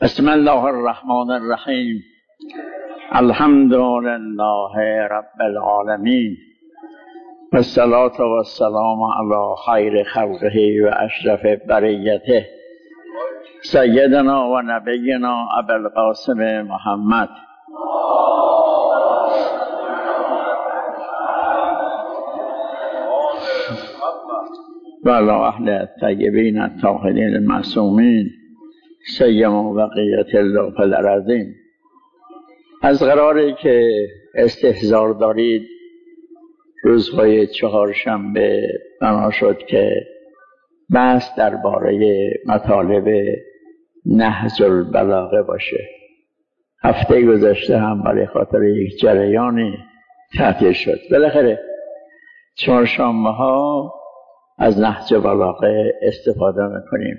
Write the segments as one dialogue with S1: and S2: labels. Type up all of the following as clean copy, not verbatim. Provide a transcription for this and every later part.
S1: بسم الله الرحمن الرحیم. الحمد لله رب العالمین و الصلاة و السلام علی خیر خلقه و اشرف بریته سیدنا و نبینا ابوالقاسم محمد و علی اهل الطیبین الطاهرین المعصومین سیما بقیت الله فی الارضین. از قراری که استحضار دارید روزهای چهارشنبه بنا شد که بحث درباره مطالب نهج البلاغه باشه. هفته گذشته هم برای خاطر یک جریانی تعطیل شد. بالاخره چهارشنبه ها از نهج بلاغه استفاده میکنیم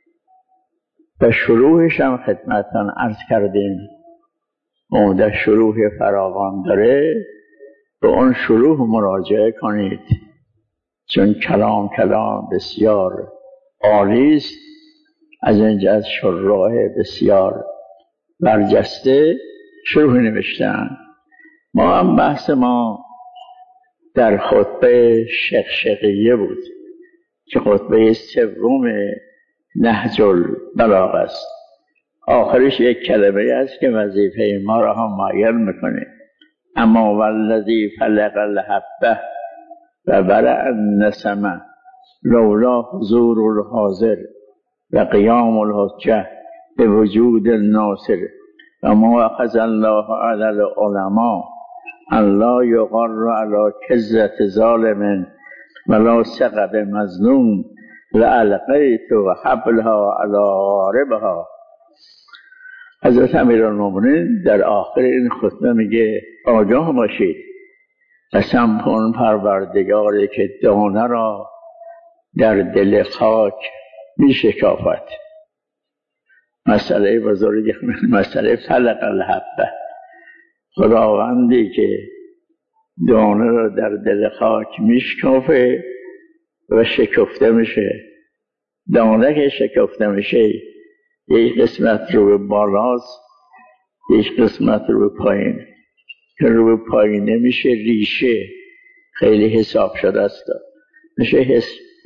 S1: و شروعش هم خدمتتان عرض کردیم. اون شروع فراوان داره، به اون شروع مراجعه کنید چون کلام بسیار عالی است. از اینجا از شراح بسیار برجسته شروع نوشتن. ما هم بحث ما در خطبه شقشقیه بود که خطبه سوم نهج البلاغه است. آخرش یک کلمه است که وظیفه ما را هم معین میکنه. اما والذی فلق الحبه و برأ النسمه لولا حضور الحاضر و قیام الحجه به وجود الناصر و ما اخذ الله علی العلماء ان لا یغر علی کذة ظالم ولا سقب مظلوم لألقیت و حبلها علی غاربها. حضرت امیرالمومنین در آخر این خطبه میگه آگاه باشید، قسم کن پروردگاری که دانه را در دل خاک میشکافد. مسئله بزرگی، مسئله فلق الحبه. خداوندی که دانه را در دل خاک میشکافه و شکفته میشه. دانه که شکفته میشه یک قسمت رو به بالاست، یک قسمت رو به پایین. که رو به پایینه میشه ریشه، خیلی حساب شده است. میشه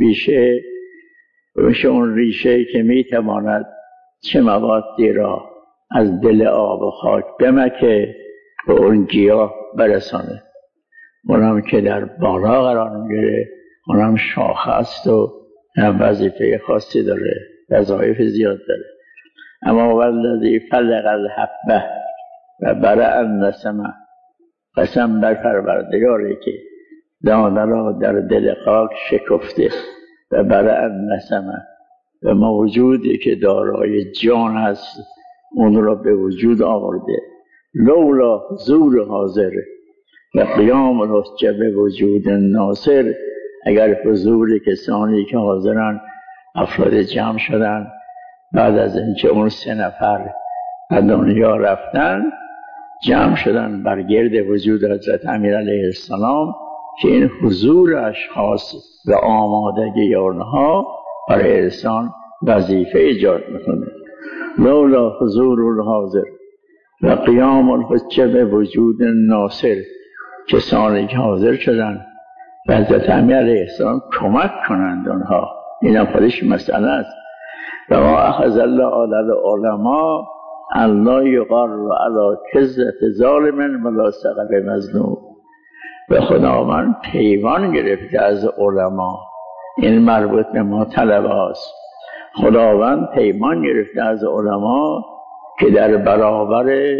S1: اون ریشه که میتواند چه موادی را از دل آب و خاک بمکه به اون گیاه برسانه. اونم که در بالا قرار میگیره، اونم شاخه است و وظیفه خاصی داره، وظایف زیاد داره. اما والذی فلق الحبه و برأ النسمه، قسم بر پروردگاری که دانه را در دل خاک شکفته و برأ النسمه و موجودی که دارای جان است اون را به وجود آورده. لولا حضور حاضر و قیام الحجه به وجود ناصر، اگر حضور کسانی که حاضرن افراد جمع شدن بعد از اینکه اون 3 نفر از دنیا رفتن جمع شدن بر گرد وجود حضرت امیر علیه السلام که این حضور اشخاص و آمادگی اونها برای انسان وظیفه ایجاد میکنه. لولا حضور الحاضر و قیام الحجه به وجود ناصر، کسانی که حاضر شدن و حضرت امیر علیه السلام کمک کنند اونها، این هم خودش مسئله است. و ما اخذ الله علی العلماء ان لا یغر علی کذة ظالم ولا سقب مظلوم. و خداوند پیمان گرفته از علما، این مربوط به ما طلبه است. خداوند پیمان گرفته از علما که در برابر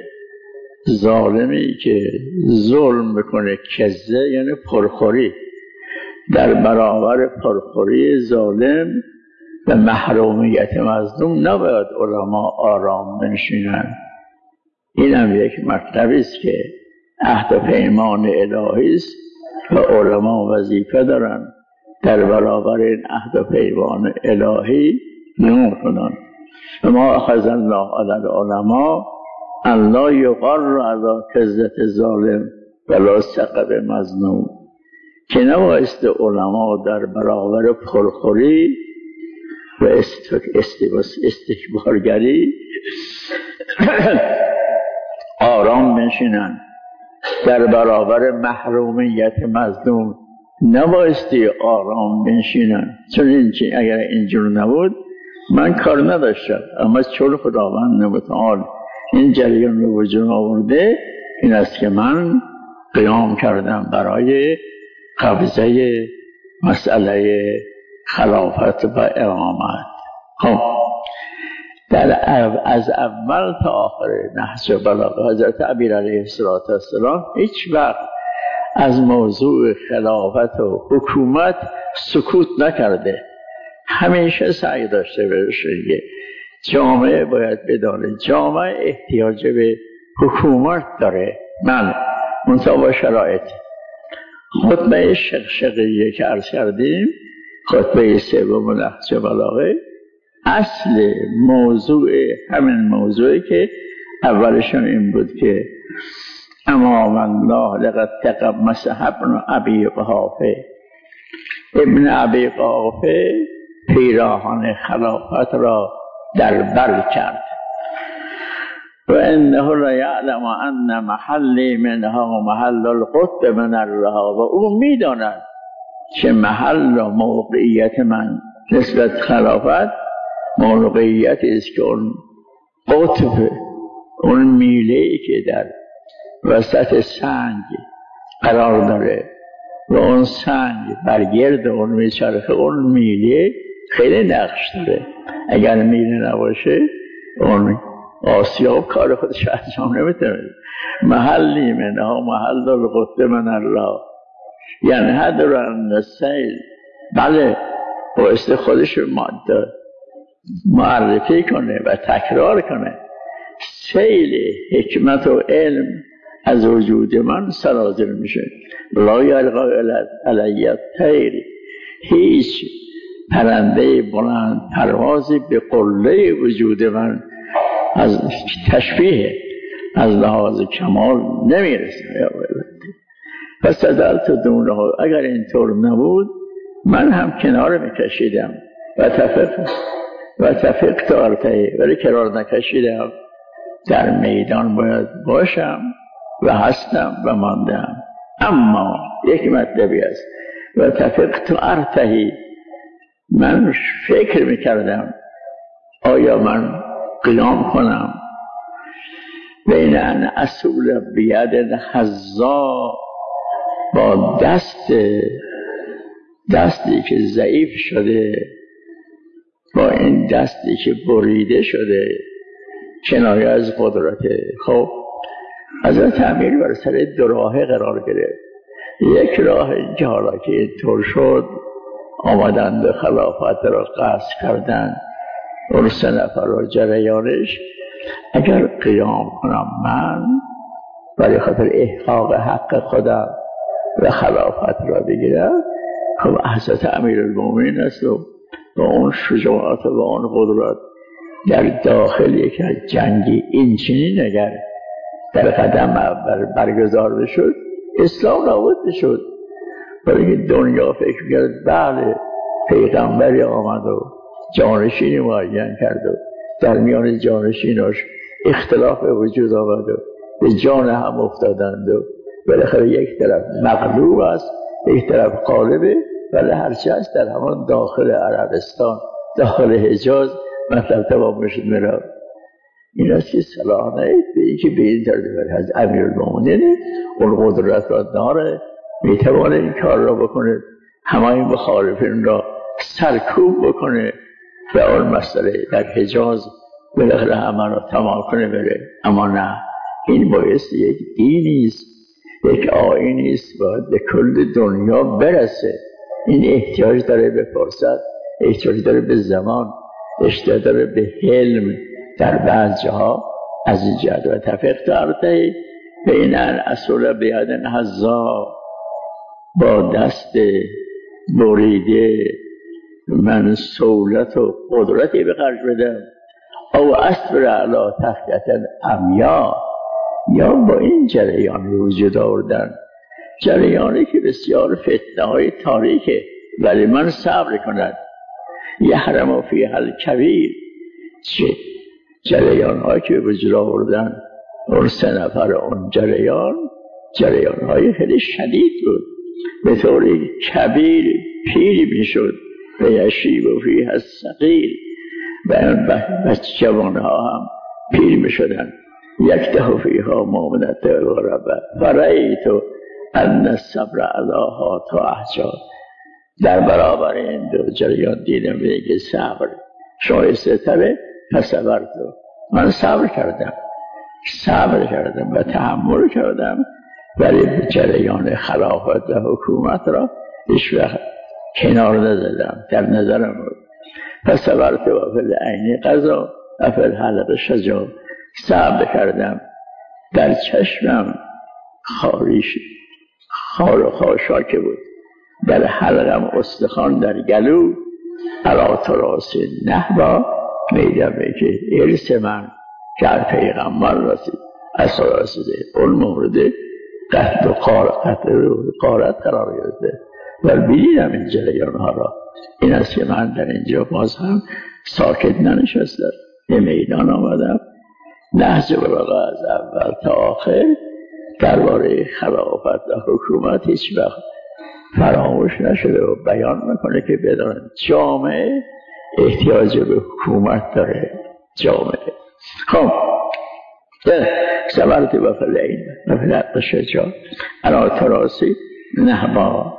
S1: ظالمی که ظلم میکنه، کذه یعنی پرخوری، در برابر پرخوری ظالم و محرومیت مظلوم نباید علما آرام بنشینند. این هم یک مطلبی است که عهد و پیمان الهی است و علما وظیفه دارند در برابر این عهد و پیمان الهی نمود کنند. و ما اخذ الله علی العلماء ان لا یغر علی کذة ظالم ولا سقب مظلوم، که نبایست علما در برابر پرخوری و استکبارگری آرام بنشینن در برابر محرومیت مظلوم. نبایستی آرام بنشینن، چون اگر اینجور نبود من کار نداشتم، اما چون خداوند متعال این جریان رو وجود آورده، این است که من قیام کردم برای قبضه مسئله خلافت و امامت. خب از اول تا آخر نهج البلاغه حضرت امیر علیه السلام هیچ وقت از موضوع خلافت و حکومت سکوت نکرده، همیشه سعی داشته بشه. جامعه باید بدانه جامعه احتیاج به حکومت داره، من منتها با شرایط. خطبه شقشقیه که عرض کردیم، خطبه سوم نهج البلاغه، اصل موضوع همین موضوعی که اولشون این بود که امام الله لقد تقمص ابن ابی قحافه، ابن ابی قحافه پیراهن خلافت را در بر کرد و انه لا یعلم ان محلی منها محل القطب من الرها، و او میداند که محل و موقعیت من نسبت خلافت موقعیتی است که اون قطب، اون میله‌ای که در وسط سنگ قرار داره و اون سنگ برگرد اون میچرخه، اون میله خیلی نقش داره. اگر میله نباشه اون آسیاب کار خودش انجام نمیتونه. محلی منها محل القطب من الله، یعنی هدران السیل، بله بایسته خودش معرفی کنه و تکرار کنه. سیل حکمت و علم از وجود من سرازیر میشه. لا یلقا علی الطیر، هیچ پرنده بلند پروازی به قله وجود من از تشبیه از لحاظ کمال نمیرسه. پس دلت دونه، اگر اینطور نبود من هم کنار میکشیدم و تفقت ارتعی، ولی کنار نکشیدم. در میدان باید باشم و هستم و ماندم. اما یک مطلبی است، و تفقت ارتعی، من فکر میکردم آیا من قیام کنم بین ان اصول بیاد حظا، با دستی که ضعیف شده، با این دستی که بریده شده، کنایه از قدرته. خب حضرت امیر بر سر دو راه قرار گرفت. یک راه این که حالا که اینطور شد آمدند و خلافت را قصد کردند، اون 3 نفر و جریانش، اگر قیام کنم من برای خاطر احقاق حق خودم و خلافت را بگیرم، خب حضرت امیرالمومنین است و با اون شجاعت و با اون قدرت در داخل یک جنگی این چنین اگر در قدم اول برگزار بشد، اسلام نابود بشد. ولی که دنیا فکر کرد بله پیغمبری آمد و جانشینی معین کرد و در میان جانشیناش اختلاف وجود آمد و به جان هم افتادند و بالاخره یک طرف مغلوب است یک طرف غالبه، ولی هرچی هست در همان داخل عربستان، داخل حجاز مطلب تمام شد. میرا این است که صلاح نهید به این که به این ترتیب از امیرالمومنین اون قدرت را داره، میتوانه این کار را بکنه، همه مخالفین را سرکوب بکنه و اون مسئله در حجاز بالاخره همه را تمام کنه بره. اما نه، این بایستی یک دینی است، یک آیینی است باید به کل دنیا برسه. این احتیاج داره به فرصت، احتیاج داره به زمان، احتیاج داره به حلم در بعض جاها از این جهت. و تفقت ارتعی بین اصول بیاد حظا، با دست بریده من سهولت و قدرتی به خرج بدم، او اصبر علی تخیت عمیا، یا با این جریان وجود آوردن، جریانی که بسیار فتنه های تاریکه، ولی من صبر کنند. یحرم فیها الکبیر، چه جریان ها که وجود آوردن اون 3 نفر اون جریان های خیلی شدید بود، به طوری کبیر پیری میشد و یشیب و فیه الصغیر و بچه جوان ها هم پیر میشدن. یک دهو فیها مؤمنت و ربه فرأیت ان الصبر علیها تا احجار. در برابر این دو جریان دیدم که صبر شایسته تره، پس صبر تو. من صبر کردم و تحمل کردم، ولی جریان خلافت و حکومت را هیچ وقت کنار ندادم، در نظرم بود. پس صبرت و فی العین قضا و فی الحلق شجاع. صبر کردم، در چشمم خار و خاشاکه بود، در حلقم استخوان، در گلو علا تراس نحبا میدمه که ارث من که پیغمبر رسید اصلا رسیده، اون مورد قتل و قارت قرار گرفته و بیدیدم این جریان ها را. این است که من در اینجا باز هم ساکت ننشستم، به میدان آمدم. نهج البلاغه از اول تا آخر درباره خلافت و حکومت هیچ وقت فراموش نشده و بیان میکنه که بدانید جامعه احتیاج به حکومت داره. جامعه خب صبرت و فی العین و فی الحلق شجاع علی تراسی نحبا.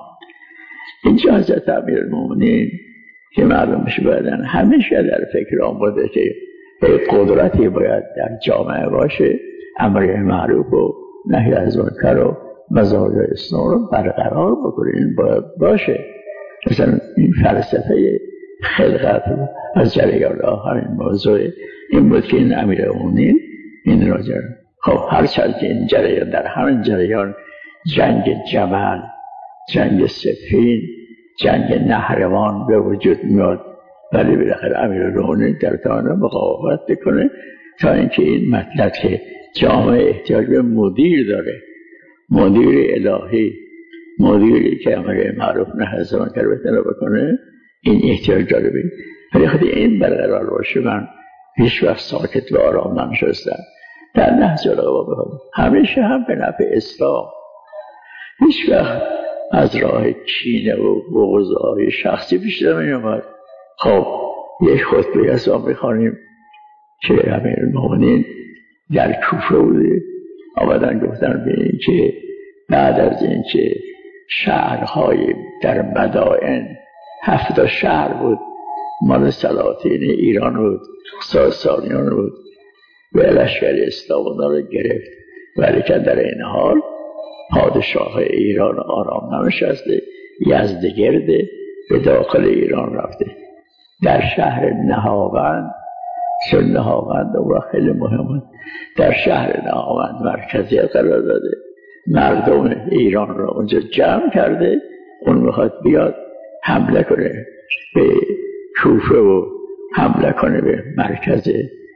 S1: اینجا حضرت امیرالمومنین که معلوم میشه بعدن همیشه در فکر آن بوده که قدرتی باید در جامعه باشه، امر معروف و نهی از منکر و مزایا اسلام رو برقرار بکنه. این باید باشه. مثلا این فلسفه خلقت از جریان همین موضوع این بود که این امیرالمومنین این را جریان. خب هرچند که این جریان در همین جریان جنگ جمل، جنگ سفین، جنگ نهروان به وجود میاد، ولی بالاخره امیرالمومنین در توانه مقاومت بکنه تا اینکه این مطلب که جامعه احتیاج به مدیر داره، مدیر الهی، مدیری که امر معروف نهی از منکر بکنه، این احتیاج داره بید. ولی خیلی این برقرار باشه من هیچ وقت ساکت و آرام ننشستم. در نهج البلاغه همیشه هم به نفع اسلام، هیچ وقت از راه کینه و بغض‌های شخصی پیش نمی‌آمد. خب یک خطبه از آن می‌خوانیم که امیرالمومنین در کوفه بوده، آمدن گفتن به این که بعد از این که شهرهای در مدائن 7 شهر بود مال سلاطین ایران بود، ساسانیان بود و لشکر اسلام را گرفت، ولی که در این حال پادشاه ایران آرام ننشسته، یزدگرد به داخل ایران رفته. در شهر نهاوند، چون نهاوند و خیلی مهمه، در شهر نهاوند مرکزیت قرار داده، مردم ایران را اونجا جمع کرده. اون میخواد بیاد حمله کنه به کوفه و حمله کنه به مرکز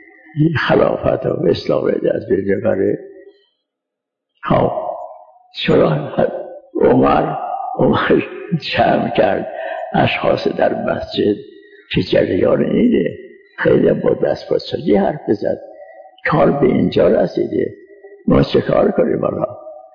S1: خلافت و اسلام از بین بره. خب چرا عمر جمع کرد اشخاص در مسجد که جریان اینه، خیلی با دستپاچگی حرف بزد، کار به اینجا رسیده، ما چه کار کنیم حالا؟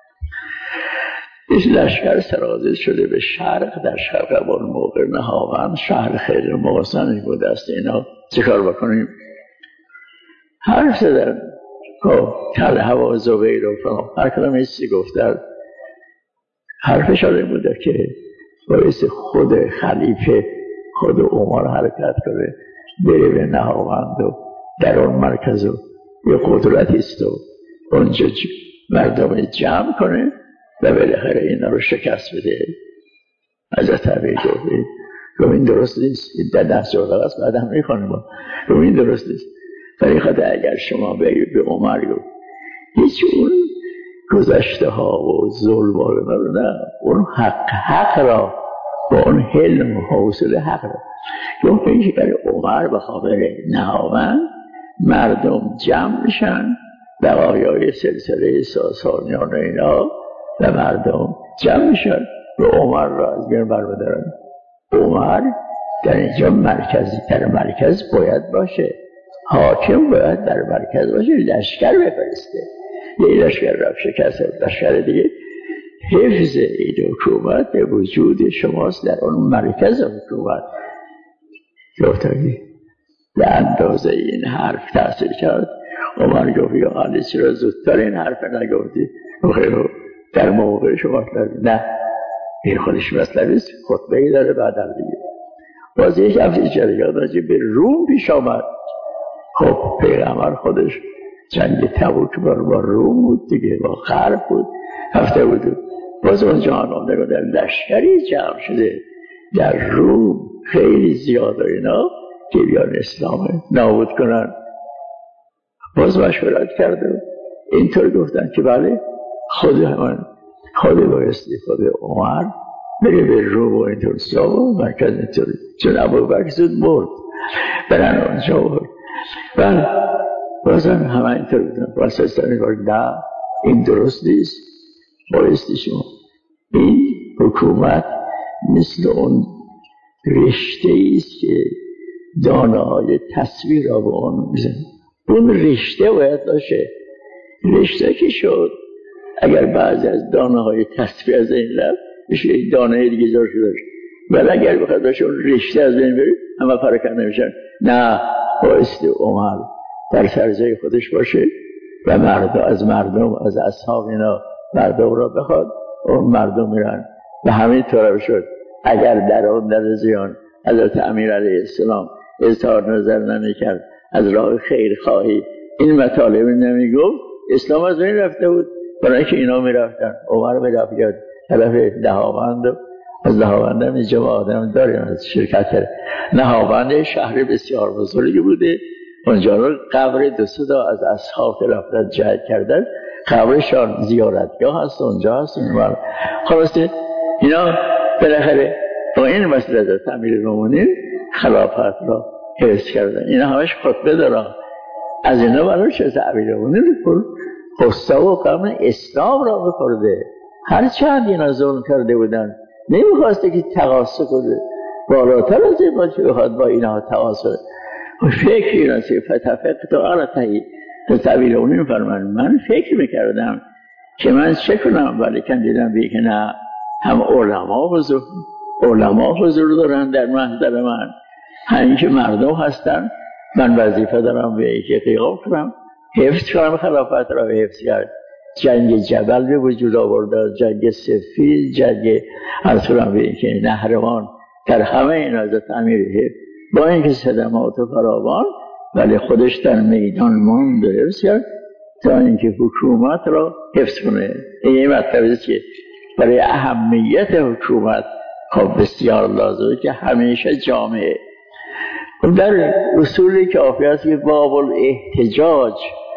S1: این لشکر سرازیر شده به شرق، در شرق اون موقع نهاوند شهر خیلی محسنی بود است. اینا چه کار بکنیم؟ حرف زدن طلحه و زبیر و فلان، هر کدام ایسی گفتن. حرفش این بوده که باعث خود خلیفه، خود عمر حرکت کنه، بره به نهاوند و در اون مرکز و یه قدرتی است و اونجا مردم جمع کنه و بالاخره اینا رو شکست بده. حضرت امیر گفت این درست نیست، این در نهج البلاغه است، بعد هم میخوانیم گفت این درست نیست. فریقت اگر شما بگید به عمر گفت هیچ اون گذشته ها و ظلم رو نه، اون حق را با اون حلم و حوصله حق را گفت این که برای عمر به خاطر نهاوند مردم جمع میشن، بقایای سلسله ساسانیان و اینا و مردم جمع میشن و عمر را از بین برمی‌دارن. عمر در اینجا مرکز باید باشه. حاکم باید در مرکز باشه، لشکر بفرسته. یه لشکر رفت شکست، لشکر دیگه. حفظ این حکومت به وجود شماست در اون مرکز حکومت. گفتایی به اندازه این حرف تأثیر کرد. عمر گفت یا علی چرا زودتر این حرف نگفتی؟ در موقع شما نه، این خودش مطلبیست، خطبه‌ای داره بعدم دیگه. باز یک هفته جریان راجع به روم پیش آمد. خب پیغمبر خودش جنگ تبوک با روم بود دیگه، با غرب بود، هفته بود. باز اونجا آنها در لشکری جمع شده در روم خیلی زیاد و اینا که بیان اسلام نابود کنن. باز مشورت کرده، اینطور گفتن که بله خود بایستی خود عمر بره به روم و اینطور سیاه مرکز اینطوری، چون ابوبکر زود مرد برن اونجا بود. بله بازم همه اینطور بودن. باسستانی گفت نه این درست نیست، بایستی شما این حکومت مثل اون رشته ایست که دانه های تصویر را به اون میزن. اون رشته باید باشه. رشته که شد اگر بعضی از دانه های تصویر از این رفت میشه یک دانه دیگه جار شده، ولی اگر بخواد باشه اون رشته از بین بره همه پراکنده میشن. نه، بایستی عمر در سرجای خودش باشه و مردم از اصحاب اینا مردم را بخواد، اون مردم میرن و همین طور شد. اگر در اون در زیان حضرت امیر علیه السلام اظهار نظر نمیکرد، از راه خیرخواهی این مطالب نمیگفت، اسلام از بین رفته بود. برای که اینا میرفتن، عمر میرفت یاد طرف دهاوند، از دهاوند هم اینجا آدم داریم از شرکت دهاوند شهر بسیار بزرگی بوده. اونجا رو قبر دو سه تا از اصحاب رفتن جهاد کردن، قبرشان زیارتگاه هست، اونجا هست. خلاصه اینا بالاخره با این مسئله در امیرالمومنین خلافت را حفظ کردن. اینا همش خطبه دارن. از اینا برای شد امیرالمومنین قصه و غم اسلام را بخورده. هر چند اینا ظلم کرده بودن نمیخواسته که تقاصه کنه، بالاتر از این باشه بخواد با اینا تقاصه. و فکری را که فتفقت و عرطهی امیرالمومنین فرمان من فکر میکردم که من چه کنم، ولی کن دیدم بیه که نه، هم علما حضور دارن در محضر من، همین که مردم هستن. من وظیفه دارم به که قیام کنم، حفظ کنم خلافت را حفظ کرد. جنگ جبل به وجود آورده، جنگ سفید، جنگ ارسولم به که نهروان، در همه این حضرت امیر با اینکه صدمات فراوان ولی خودش در میدان ماند و حفظ کرد تا اینکه حکومت را حفظ کنه. این مطلبی که برای اهمیت حکومت خب بسیار لازمه که همیشه جامعه در اصولی که آفی هست که باب الاحتجاج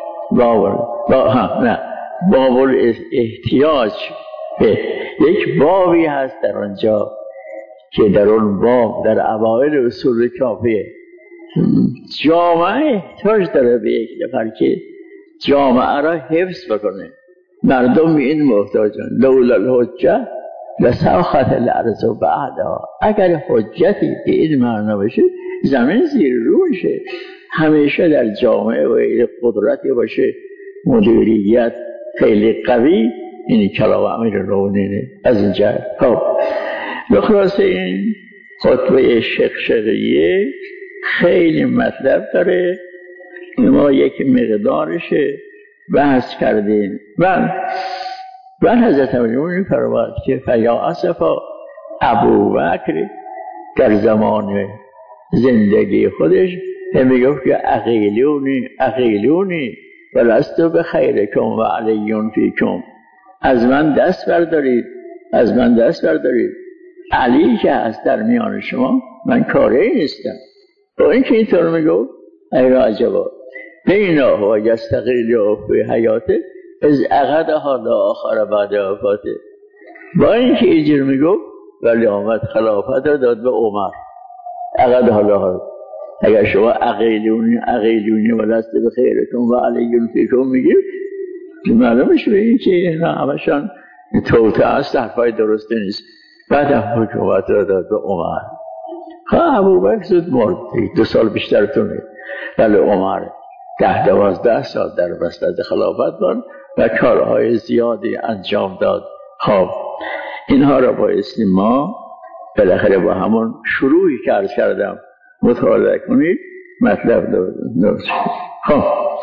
S1: باب الاحتیاج به یک بابی هست در آنجا که در اون باب در اوائل اصول کافیه جامعه احتیاج داره به یک نفر که جامعه را حفظ بکنه. مردم به این محتاجن. لولا الحجه لساخت الارض بعدها. اگر حجتی به این معنا باشه زمین زیر رو میشه. همیشه در جامعه و قدرتی باشه، مدیریت خیلی قوی. این کلام امیرالمومنین از اینجا. خب بخلاصه این خطبه شقشقیه خیلی مطلب داره، ما یک مقدارش بحث کردیم. و حضرت امیرالمومنین فرمود که فیا اسفا ابوبکر در زمان زندگی خودش میگفت که اقیلونی و لستو به خیرکم و علیون فیکم. از من دست بردارید، علی که هست در میان شما، من کاری نیستم. با اینکه اینطور میگفت ای عجبا بینا و یستقیل فی حیاته از عقدها لآخر بعد وفاته. با اینکه اینجور میگفت ولی آمد خلافت را داد به عمر. عقدها لآخر. اگر شما اقیلونی و لست به خیرکم و علیون فیکم میگیم معلومش به این که اینا همشان توته هست، حرفای درسته نیست. بعد حکومت را داد به عمر. ابوبکر زود مرد، 2 سال بیشتر تونه. ولی عمر 10-12 سال در وسط خلافت بود و کارهای زیادی انجام داد. خب اینها را بایستی ما بالاخره با همون شروعی که عرض کردم مطالعه کنید، مطلب درست. خب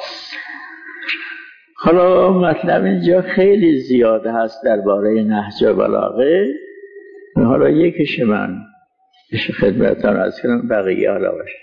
S1: حالا مطلب اینجا خیلی زیاده هست درباره نهج بلاغه. حالا یکیش من خدمتتان عرض کنم، بقیه حالا باشه.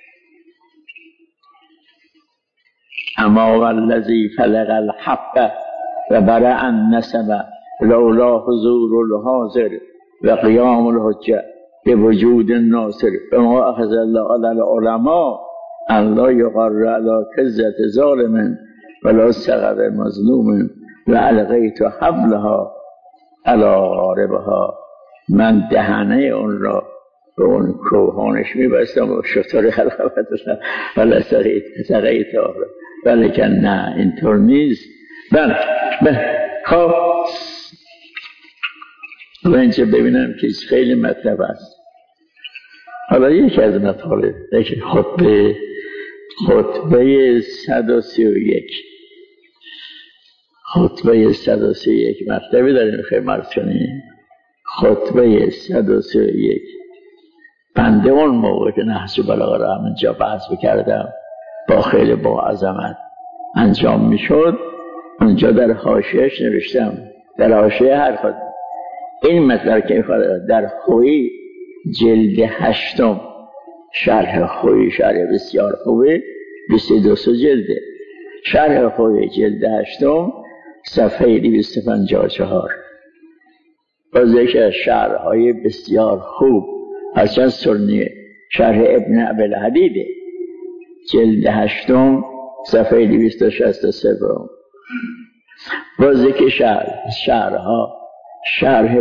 S1: اما والذی فلق الحب و برع النسب لولا حضور الحاضر و قیام الحجه بوجود الناصر فما اخذ الله علی العلماء ان لا یقر علی کذة ظالم ولا سقط مظلوم و القیت حبلها علی غاربها. من دهنه اون را به اون کوهانش میبستم و شطور خلافت داشتم ولی سقیت آره، ولی که نه اینطور نیست. بله خب و اینجا ببینم که خیلی مطلب است. حالا یکی از مطالب که خطبه 131 مطلبی داریم خیلی مرز کنیم. خطبه 131 بنده اون موقع که نهج بلاغه را همینجا بحث بکردم با عظمت انجام میشد، اونجا در حاشیه‌اش نوشتم، در حاشیه هر خود این مطلب که در خویی جلد 8 شرح خویی، شرح بسیار خوبه، 22 جلده. شرح خویی جلد 8 صفحه 254 باز یکی از شرح‌های بسیار خوب هرچند سنیه، شرح ابن ابی‌الحدیده جلد 8 صفحه 263. باز یکی شرح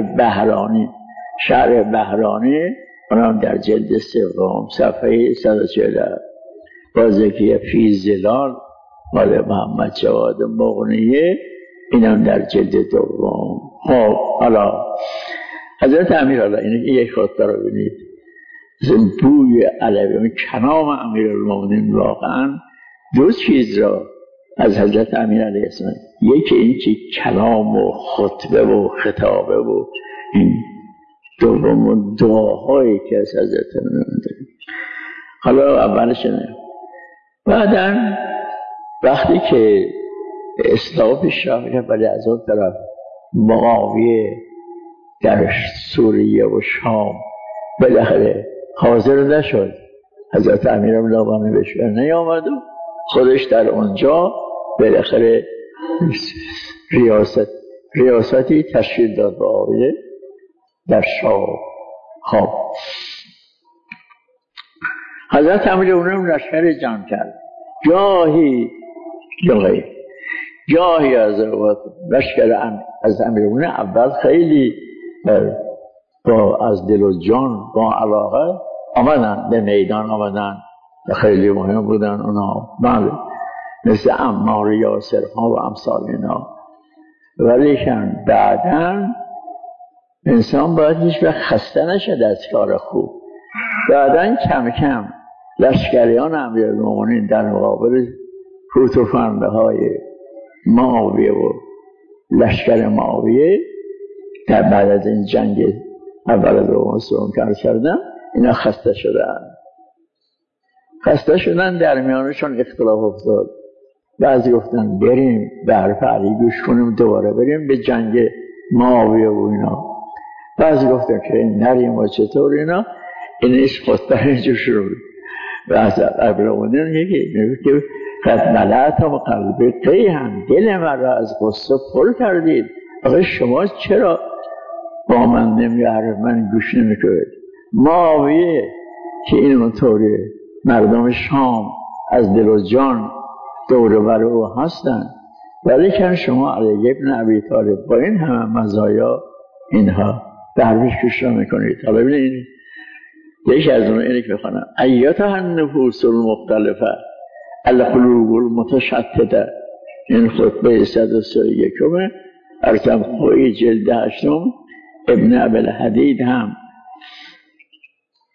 S1: بهرانی اونم در جلد 3 صفحه 140. باز یکی فی ظلال مال محمد جواد مغنیه اینم در جلد 2. خب حالا حضرت امیرالله این یک خطبه رو بینید، بوی علوی کلام امیرالمومنین واقعا دو چیز را از حضرت امیر علیه السلام، یکی این که کلام و خطبه و خطابه و این دوم دعاهایی که از حضرت امیر داریم. حالا اولش نه، بعدا وقتی که اسلام شاه ولی از اون طرف معاویه در سوریه و شام بالاخره حاضر نشد، حضرت امیر ملاقانه بشه نیامد و خودش در اونجا بالاخره ریاستی تشکیل داد به معاویه در شام. خب حضرت امیر اونم لشکر جمع کرد، گاهی از لشکر از امیرالمومنین اول خیلی از دل و جان با علاقه آمدن به میدان، آمدن خیلی مهم بودن اونا، بله مثل عمار یاسر ها و امثال اینا. ولی بعداً انسان باید هیچ وقت خسته نشد از کار خوب. بعداً کم کم لشکریان امیرالمومنین در مقابل فوت و فنده های معاویه و لشکر معاویه در بعد از این جنگ اول دوم سوم کردن اینا خسته شدن در میانشون اختلاف افتاد. بعضی گفتن بریم به حرف علی گوش کنیم دوباره بریم به جنگ معاویه و اینا، بعضی گفتن که نریم و چطور اینا. اینش خطبه اینجا شروع و از امیرالمومنین یکی میگه که قد ملأتم قلبی قیحا، دل من را از غصه پر کردید. آقا شما چرا با من نمی‌حرف من گوش نمی‌کنید؟ معاویه که این اونطوری مردم شام از دل و جان دور و بر او هستن، ولی که شما علی ابن ابی طالب با این همه مزایا اینها به حرفش گوش نمی‌کنید. حالا ببینید یکی از اون اینه که بخونم ایتها النفوس المختلفه القلوب المتشتته. این خطبه 131 ارسم خوی جلد 8 ابن ابی‌الحدید هم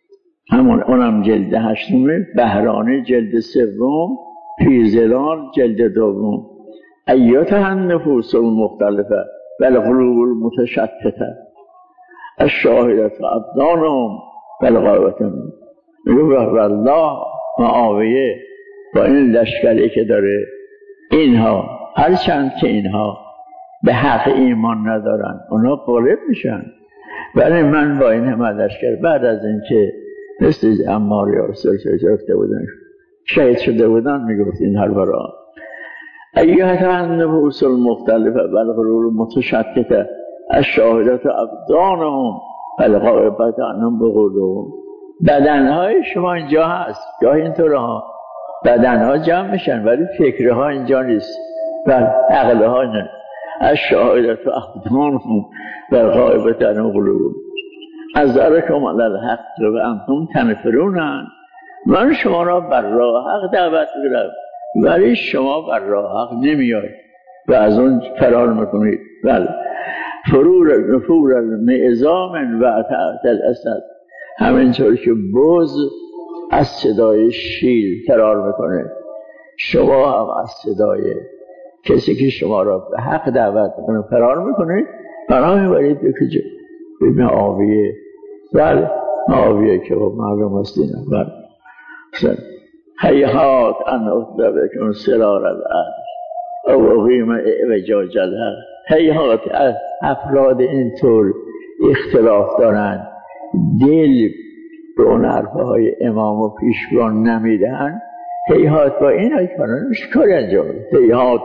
S1: اونم جلد 8، بهرانی جلد 3، فیزلال جلد 2. ایتها النفوس المختلفه و القلوب المتشتته الشاهدة ابدانهم و الغایبة والله معاویه با این لشکری که داره، اینها هرچند که اینها به حق ایمان ندارن اونا غالب میشن. ولی من با این همه لشکر بعد از اینکه مثل عمار یاسر گرفته بودن شهید شده بودن میگفت این حرفا را ایها النفوس المختلفه و القلوب المتشتته الشاهدة ابدانهم و الغایبة عنهم بقولهم. بدنهای شما اینجا هست، گاهی اینطوره ها، بدنها جمع میشن ولی فکرها اینجا نیست و عقلها نه. الشاهدة ابدانهم و الغایبة عنهم قلوبهم اذرکم علی الحق و انتم تنفرون. من شما را بر راه حق دعوت میکنم ولی شما بر راه حق نمیایید و از اون فرار میکنید. بله نفور المعظام و تحت الاسد، همینطور که بز از صدای شیر فرار میکنه، شما هم از صدای کسی که شما را به حق دعوت میکنه فرار میکنید. برای میبرید به کجا؟ به معاویه. بله معاویه که معلوم است اینه. بله هیهات ان اطلبکم سرار الارض او اقیم اعوجاج الحق. هیهات افراد اینطور اختلاف دارند، دل به اون حرفهای امام و پیشوان نمیدن. هیهات با این های کننش کاری انجام. هیهات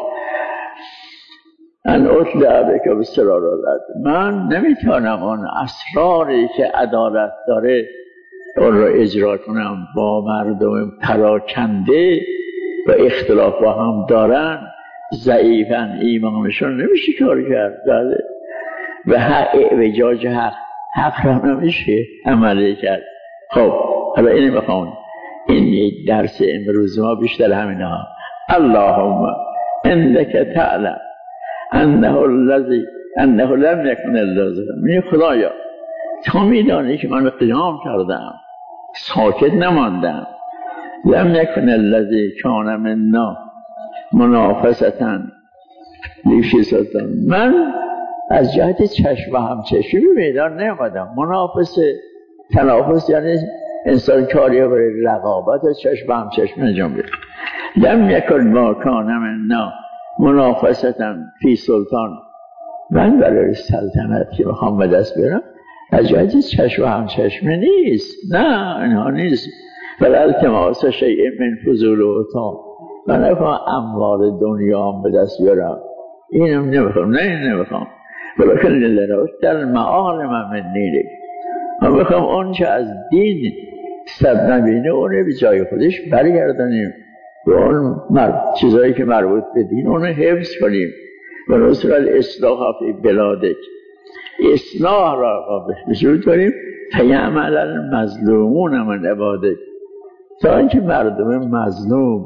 S1: ان اطلبکم سرار الارض، من نمیتونم اون اسراری که عدالت داره اون رو اجرا کنم با مردم پراکنده و اختلاف با هم دارن، ضعیفن، ایمانشون نمیشه کار کرد. و اعوجاج حق را نمیشه عملی کرد. خب حالا اینو بخوام، این درس امروز ما بیشتر همینه ها. اللهم انک تعلم انه لم یکن اللازم. می خدایا تو میدانی که من قیام کردم، ساکت نماندم. لم یکن الذی کان منا منافسة لیفیستان، من از جهت چشم و همچشمی به میدان نیامدم. منافسه تنافس یعنی انسان کاری برای رقابت از چشم و همچشمی انجام بده. لم یکن ما کان منا منافسة فی سلطان، من برای سلطنت که میخوام به دست بیارم از جهت چشم و همچشمی نیست. نه اینها نیست. ولی التماس شیء من فضول و عطا، من نمیخوام اموال دنیا هم به دست بیارم، اینم نمیخوام. نه این نمیخوام. ولیکن لله در معالم من نیره، من میخوام اون چه از دین سب نبینه اونه به جای خودش برگردانیم و اون چیزایی که مربوط به دین اونه حفظ کنیم. و نصر الاصلاح فی بلادک، اصلاح را بشروط کنیم. فیعمل المظلومون من عبادک، تا اینکه مردم مظلوم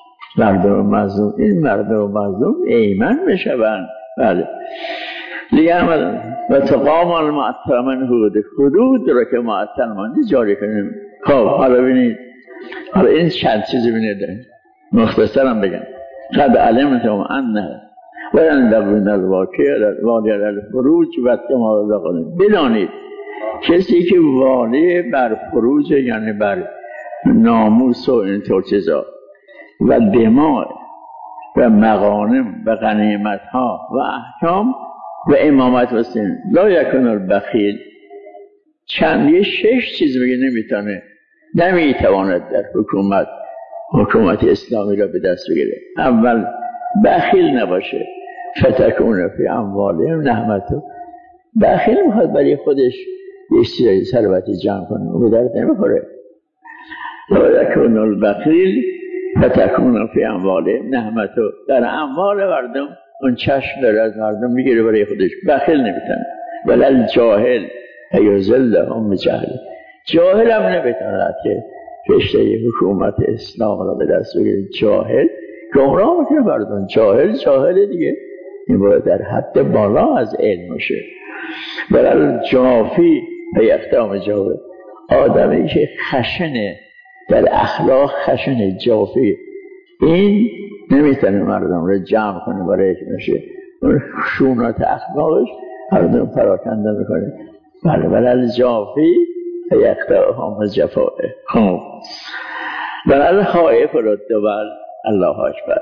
S1: این مردم مظلوم ایمن بشوند. بله لیعمل و تقام المعطل من حدود را که معطل مانده جاری کنیم. خب حالا بینید، حالا این چند چیزی بینید مختصرم بگم. قد علمتم انه و اندبون الواقع الفروج و تمام لقانه، بدانید کسی که والی بر فروج یعنی بر ناموس و اینطور چیزا و دماء و مغانم و غنیمت ها و احکام و امامت و سن لا یکن البخیل، چندی 6 چیز بگه نمیتواند در حکومت اسلامی را به دست بگیره. اول بخیل نباشه، فتکون فی اموالهم نهمتو، بخیل میخواد برای خودش یه چیزای ثروتی جمع کنه و به درد نمیخوره. لا یکون البخیل فتکون فی اموالهم نهمتو، در اموال مردم اون چشم داره از مردم میگیره برای خودش، بخیل نمیتونه. ولل جاهل یذلهم بجهل، جاهل هم نمیتونه که رشته حکومت اسلام را به دست بگیره. جاهل گمراه میکنه مردم. جاهل دیگه این باید در حد بالا از علم باشه. ولل جافی یختم جاهل، آدمی که خشنه، در اخلاق خشنه، جافی، این نمیتونه مردم رو جمع کنه برای میشه. اون خشونت اخلاقش مردم پراکنده میکنه. بله جافی یقطعهم جفاه. خب بله خائف رد بل الله اکبر.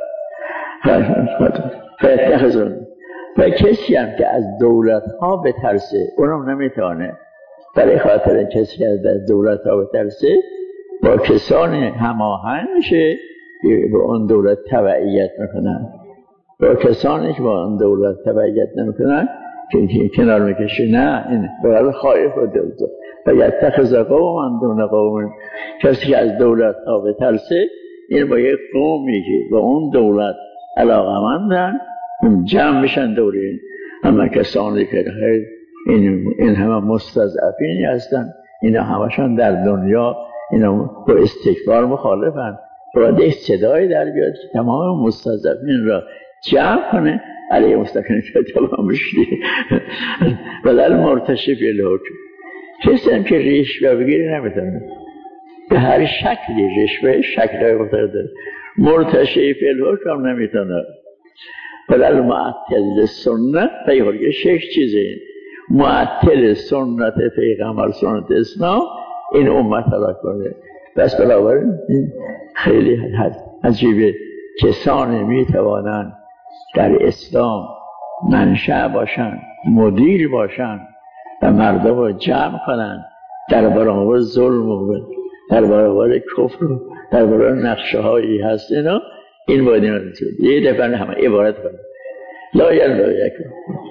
S1: و کسی هم که از دولت ها بترسه اونم نمیتونه. برای خاطر کسی که از دولت ها بترسه با کسانی هماهنگ میشه به اون دولت تبعیت میکنن. با کسانی که با اون دولت تبعیت نمیکنن که کنار میکشه، نه این برای خائف و دولت و یتخذ قوما دون قوم. کسی که از دولت ها بترسه این با یک قومی که با اون دولت علاقمندن جمع میشن دور این. اما کسانی که این همه مستضعفینی هستن، اینا همشان در دنیا اینا با استکبار مخالفن. باید یک صدایی در بیاد که تمام مستضعفین را جمع کنه علیه مستقیم تمام بشید. بدل مرتشف الحکم. کسی هم که رشوه بگیری نمیتونه، به هر شکلی رشوه شکلهای مختلف داره. مرتشف الحکم هم نمیتونه. بدل معطل سنت پیغمبر شش چیزه: معطل سنت پیغمبر، سنت اسلام، این امت هلاک کنه. بس بنابراین خیلی عجیبه. کسانی میتوانند در اسلام منشأ باشند، مدیر باشند و مردم رو جمع کنند در برابر ظلم و در برابر کفر و در برابر نقشه هایی هست. اینا این باید اینا یه دفعه همه عبارت کنند لا یکن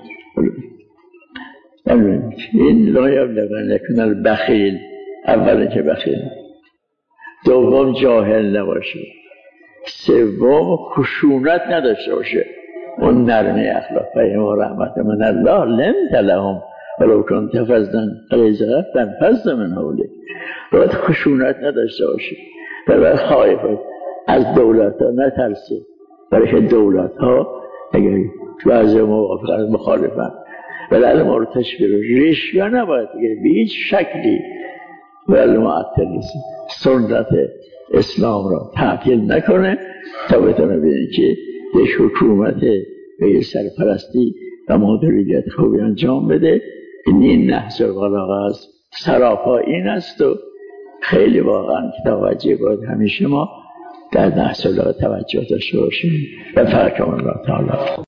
S1: این لا یکن البخیل. اولا که بخیل، دوم جاهل نباشه، سوم خشونت نداشته باشه، اون نرمی اخلاق. فهم رحمت من الله لنت لهم ولو كنت فظا غلیظ القلب لانفضوا من حولک. باید خشونت نداشته باشه. برای خائف از دولت ها نترسه، برای که دولت ها اگر وضع موافقت مخالفن. ولی مرتشف رشوه نباید به هیچ شکلی ولی معطل نیست، سنت اسلام را تعطیل نکنه تا بتونه ببینه که یک حکومت به سرپرستی و مدیریت خوبی انجام بده. این نهج البلاغه است، سراپا این است و خیلی واقعا توجه باید همیشه ما در نهج البلاغه توجه داشته باشیم. و فرق الله تعالی.